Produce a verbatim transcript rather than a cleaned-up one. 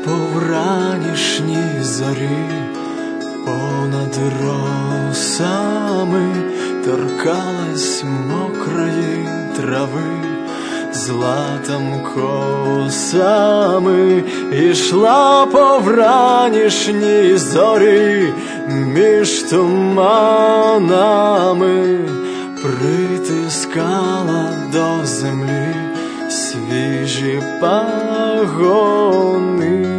по вранішній зорі, понад росами торкалась мокрої трави, златом косами ішла по вранішній зорі, між туманами притискала до землі свіжі пагони.